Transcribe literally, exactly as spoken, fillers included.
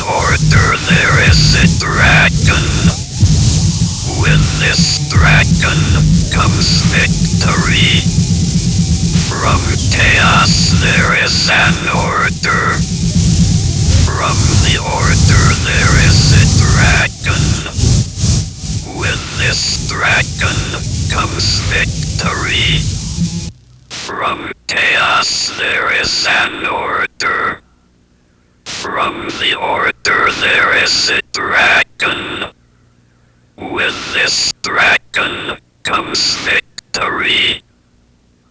order there is a dragon. With this dragon comes victory. From chaos there is an order. From the order there is a dragon. With this dragon comes victory. From chaos there is an order. From the order there is a dragon. With this dragon comes victory.